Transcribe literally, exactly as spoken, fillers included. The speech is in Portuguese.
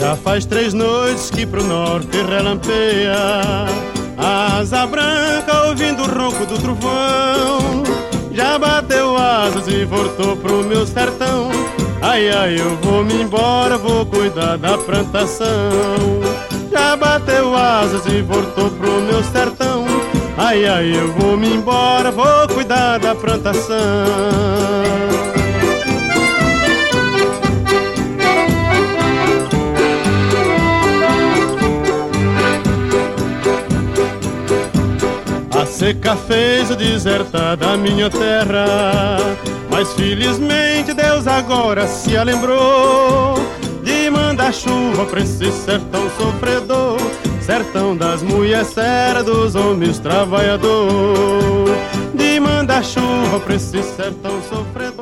Já faz três noites que pro norte relampeia, asa branca ouvindo o ronco do trovão. Já bateu asas e voltou pro meu sertão. Ai, ai, eu vou me embora, vou cuidar da plantação. Já bateu asas e voltou pro meu sertão. Ai, ai, eu vou me embora, vou cuidar da plantação. A seca fez eu desertar da minha terra, mas felizmente Deus agora se lembrou de mandar chuva pra esse sertão sofredor, sertão das mulheres sérias, dos homens trabalhador. De mandar chuva pra esse sertão sofredor.